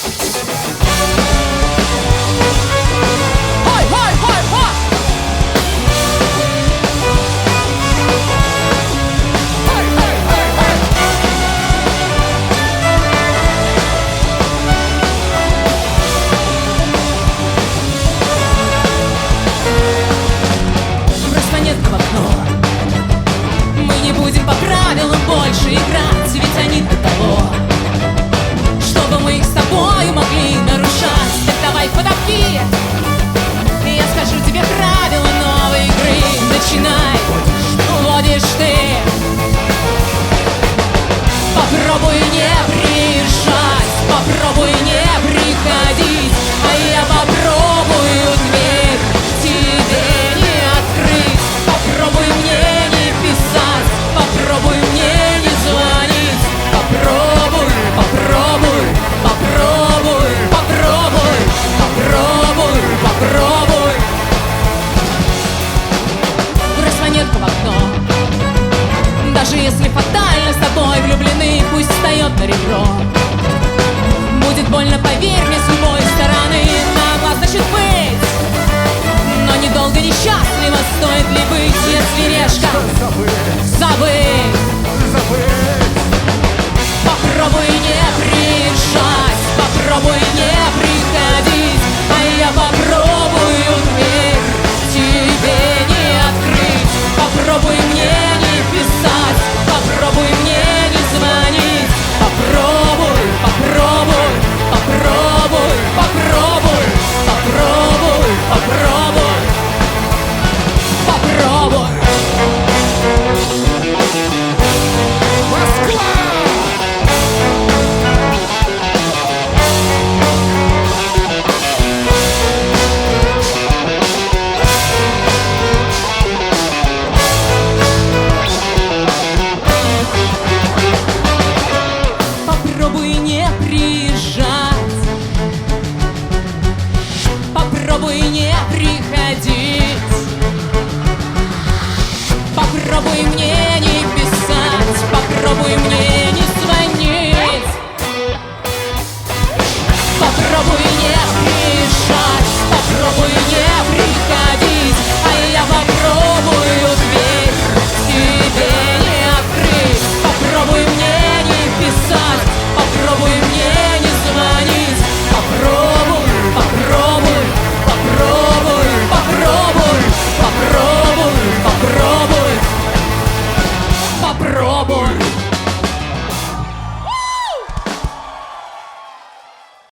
По правилам больше играть, ведь они до того, чтобы мы их с тобой могли нарушать. Так давай подопки, я скажу тебе правила новой игры. Начинай, водишь ты. Попробуй не приезжать, попробуй не приходить, а я попробую дверь тебе не открыть. Попробуй мне не писать, попробуй мне не звонить. Попробуй, попробуй, попробуй, попробуй, попробуй, попробуй. Брось монетку в окно. Даже если фатально с тобой влюблены, пусть встает на ребро.